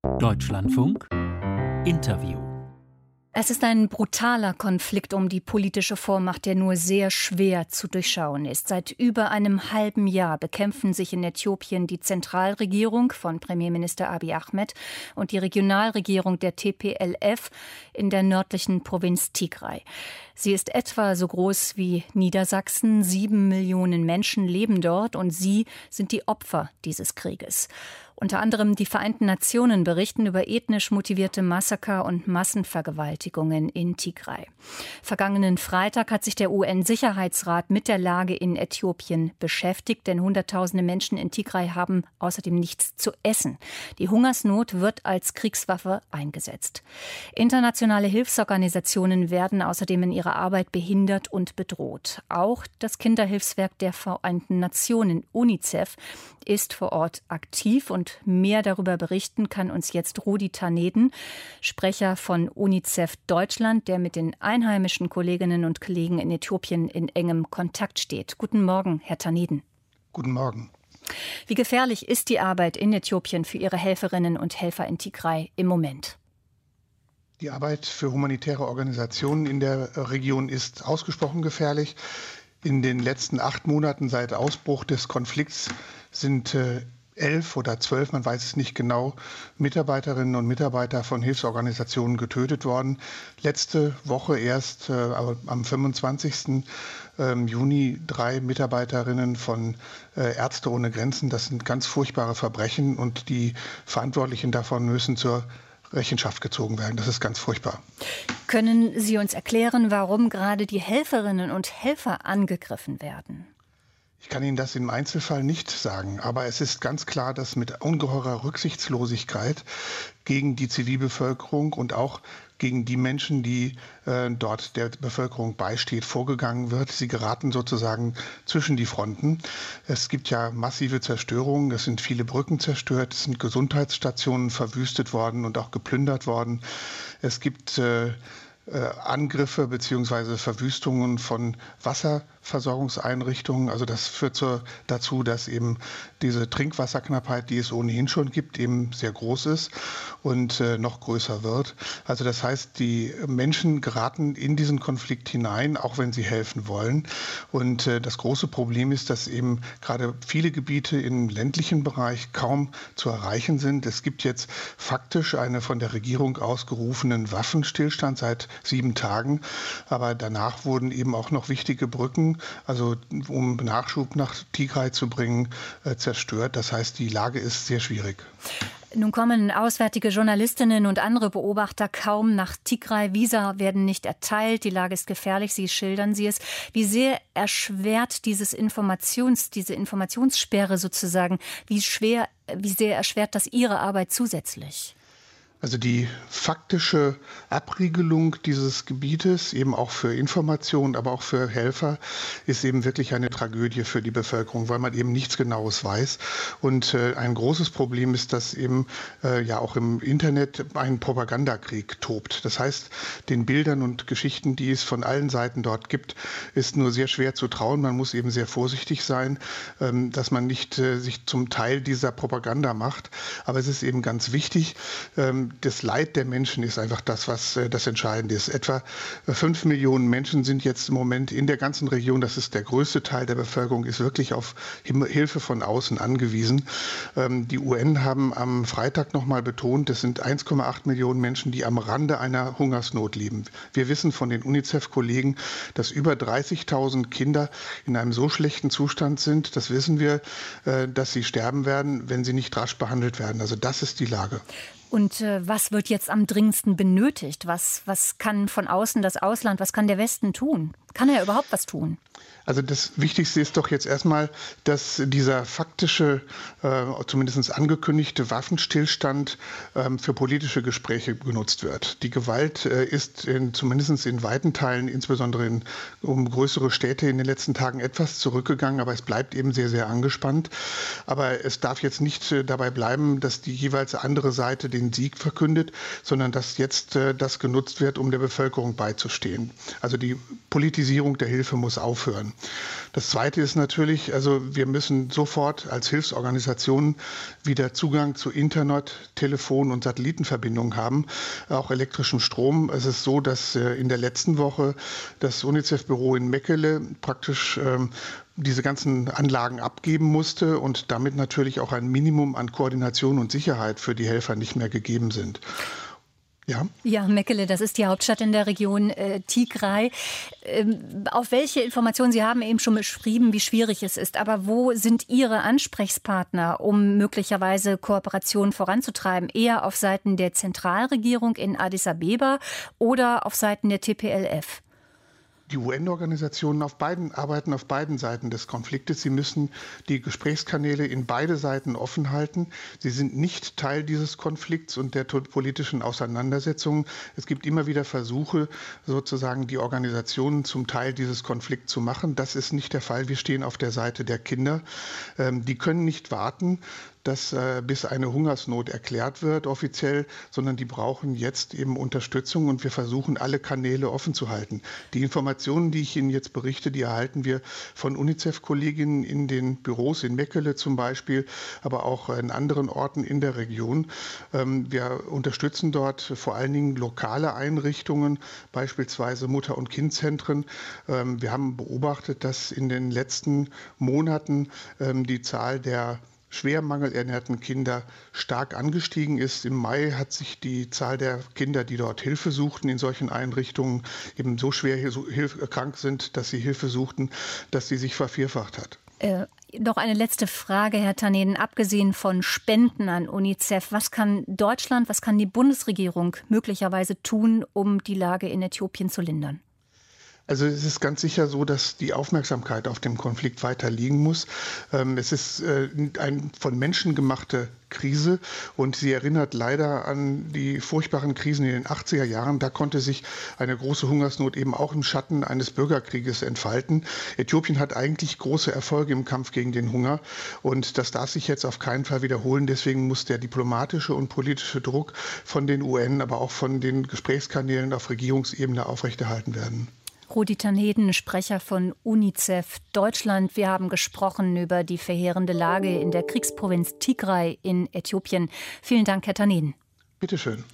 Deutschlandfunk Interview. Es ist ein brutaler Konflikt um die politische Vormacht, der nur sehr schwer zu durchschauen ist. Seit über einem halben Jahr bekämpfen sich in Äthiopien die Zentralregierung von Premierminister Abiy Ahmed und die Regionalregierung der TPLF in der nördlichen Provinz Tigray. Sie ist etwa so groß wie Niedersachsen. 7 Millionen Menschen leben dort und sie sind die Opfer dieses Krieges. Unter anderem die Vereinten Nationen berichten über ethnisch motivierte Massaker und Massenvergewaltigungen in Tigray. Vergangenen Freitag hat sich der UN-Sicherheitsrat mit der Lage in Äthiopien beschäftigt, denn Hunderttausende Menschen in Tigray haben außerdem nichts zu essen. Die Hungersnot wird als Kriegswaffe eingesetzt. Internationale Hilfsorganisationen werden außerdem in ihrer Arbeit behindert und bedroht. Auch das Kinderhilfswerk der Vereinten Nationen, UNICEF, ist vor Ort aktiv und mehr darüber berichten kann uns jetzt Rudi Taneden, Sprecher von UNICEF Deutschland, der mit den einheimischen Kolleginnen und Kollegen in Äthiopien in engem Kontakt steht. Guten Morgen, Herr Taneden. Guten Morgen. Wie gefährlich ist die Arbeit in Äthiopien für Ihre Helferinnen und Helfer in Tigray im Moment? Die Arbeit für humanitäre Organisationen in der Region ist ausgesprochen gefährlich. In den letzten 8 Monaten seit Ausbruch des Konflikts sind 11 oder 12, man weiß es nicht genau, Mitarbeiterinnen und Mitarbeiter von Hilfsorganisationen getötet worden. Letzte Woche erst, am 25. Juni, 3 Mitarbeiterinnen von Ärzte ohne Grenzen. Das sind ganz furchtbare Verbrechen und die Verantwortlichen davon müssen zur Rechenschaft gezogen werden. Das ist ganz furchtbar. Können Sie uns erklären, warum gerade die Helferinnen und Helfer angegriffen werden? Ich kann Ihnen das im Einzelfall nicht sagen, aber es ist ganz klar, dass mit ungeheurer Rücksichtslosigkeit gegen die Zivilbevölkerung und auch gegen die Menschen, die dort der Bevölkerung beisteht, vorgegangen wird. Sie geraten sozusagen zwischen die Fronten. Es gibt ja massive Zerstörungen, es sind viele Brücken zerstört, es sind Gesundheitsstationen verwüstet worden und auch geplündert worden. Es gibt Angriffe bzw. Verwüstungen von Wasserversorgungseinrichtungen. Also das führt dazu, dass eben diese Trinkwasserknappheit, die es ohnehin schon gibt, eben sehr groß ist und noch größer wird. Also das heißt, die Menschen geraten in diesen Konflikt hinein, auch wenn sie helfen wollen. Und das große Problem ist, dass eben gerade viele Gebiete im ländlichen Bereich kaum zu erreichen sind. Es gibt jetzt faktisch einen von der Regierung ausgerufenen Waffenstillstand seit 7 Tagen. Aber danach wurden eben auch noch wichtige Brücken, also um Nachschub nach Tigray zu bringen, zerstört. Das heißt, die Lage ist sehr schwierig. Nun kommen auswärtige Journalistinnen und andere Beobachter kaum nach Tigray. Visa werden nicht erteilt. Die Lage ist gefährlich. Sie schildern sie es. Wie sehr erschwert diese Informationssperre sozusagen? Wie sehr erschwert das Ihre Arbeit zusätzlich? Also die faktische Abriegelung dieses Gebietes, eben auch für Informationen, aber auch für Helfer, ist eben wirklich eine Tragödie für die Bevölkerung, weil man eben nichts Genaues weiß. Und ein großes Problem ist, dass eben ja auch im Internet ein Propagandakrieg tobt. Das heißt, den Bildern und Geschichten, die es von allen Seiten dort gibt, ist nur sehr schwer zu trauen. Man muss eben sehr vorsichtig sein, dass man nicht sich zum Teil dieser Propaganda macht. Aber es ist eben ganz wichtig, das Leid der Menschen ist einfach das, was das Entscheidende ist. Etwa 5 Millionen Menschen sind jetzt im Moment in der ganzen Region, das ist der größte Teil der Bevölkerung, ist wirklich auf Hilfe von außen angewiesen. Die UN haben am Freitag nochmal betont, es sind 1,8 Millionen Menschen, die am Rande einer Hungersnot leben. Wir wissen von den UNICEF-Kollegen, dass über 30.000 Kinder in einem so schlechten Zustand sind, das wissen wir, dass sie sterben werden, wenn sie nicht rasch behandelt werden. Also das ist die Lage. Und was wird jetzt am dringendsten benötigt? Was kann von außen das Ausland, was kann der Westen tun? Kann er überhaupt was tun? Also das Wichtigste ist doch jetzt erstmal, dass dieser faktische, zumindest angekündigte Waffenstillstand für politische Gespräche genutzt wird. Die Gewalt ist zumindest in weiten Teilen, insbesondere um größere Städte in den letzten Tagen etwas zurückgegangen, aber es bleibt eben sehr, sehr angespannt. Aber es darf jetzt nicht dabei bleiben, dass die jeweils andere Seite den Sieg verkündet, sondern dass jetzt das genutzt wird, um der Bevölkerung beizustehen. Also die Politisierung der Hilfe muss aufhören. Das Zweite ist natürlich, also wir müssen sofort als Hilfsorganisationen wieder Zugang zu Internet, Telefon- und Satellitenverbindungen haben, auch elektrischem Strom. Es ist so, dass in der letzten Woche das UNICEF-Büro in Meckele praktisch diese ganzen Anlagen abgeben musste und damit natürlich auch ein Minimum an Koordination und Sicherheit für die Helfer nicht mehr gegeben sind. Ja. Ja, Meckele, das ist die Hauptstadt in der Region Tigray. Auf welche Informationen, Sie haben eben schon beschrieben, wie schwierig es ist, aber wo sind Ihre Ansprechpartner, um möglicherweise Kooperationen voranzutreiben? Eher auf Seiten der Zentralregierung in Addis Abeba oder auf Seiten der TPLF? Die UN-Organisationen arbeiten auf beiden Seiten des Konfliktes. Sie müssen die Gesprächskanäle in beide Seiten offen halten. Sie sind nicht Teil dieses Konflikts und der politischen Auseinandersetzungen. Es gibt immer wieder Versuche, sozusagen die Organisationen zum Teil dieses Konflikts zu machen. Das ist nicht der Fall. Wir stehen auf der Seite der Kinder. Die können nicht warten, dass bis eine Hungersnot erklärt wird offiziell, sondern die brauchen jetzt eben Unterstützung und wir versuchen, alle Kanäle offen zu halten. Die Informationen, die ich Ihnen jetzt berichte, die erhalten wir von UNICEF-Kolleginnen in den Büros in Meckele zum Beispiel, aber auch in anderen Orten in der Region. Wir unterstützen dort vor allen Dingen lokale Einrichtungen, beispielsweise Mutter- und Kindzentren. Wir haben beobachtet, dass in den letzten Monaten die Zahl der schwer mangelernährten Kinder stark angestiegen ist. Im Mai hat sich die Zahl der Kinder, die dort Hilfe suchten in solchen Einrichtungen, eben so schwer krank sind, dass sie Hilfe suchten, dass sie sich vervierfacht hat. Noch eine letzte Frage, Herr Taneden. Abgesehen von Spenden an UNICEF, was kann Deutschland, was kann die Bundesregierung möglicherweise tun, um die Lage in Äthiopien zu lindern? Also es ist ganz sicher so, dass die Aufmerksamkeit auf dem Konflikt weiter liegen muss. Es ist eine von Menschen gemachte Krise und sie erinnert leider an die furchtbaren Krisen in den 80er Jahren. Da konnte sich eine große Hungersnot eben auch im Schatten eines Bürgerkrieges entfalten. Äthiopien hat eigentlich große Erfolge im Kampf gegen den Hunger und das darf sich jetzt auf keinen Fall wiederholen. Deswegen muss der diplomatische und politische Druck von den UN, aber auch von den Gesprächskanälen auf Regierungsebene aufrechterhalten werden. Rudi Taneden, Sprecher von UNICEF Deutschland. Wir haben gesprochen über die verheerende Lage in der Kriegsprovinz Tigray in Äthiopien. Vielen Dank, Herr Taneden. Bitte schön.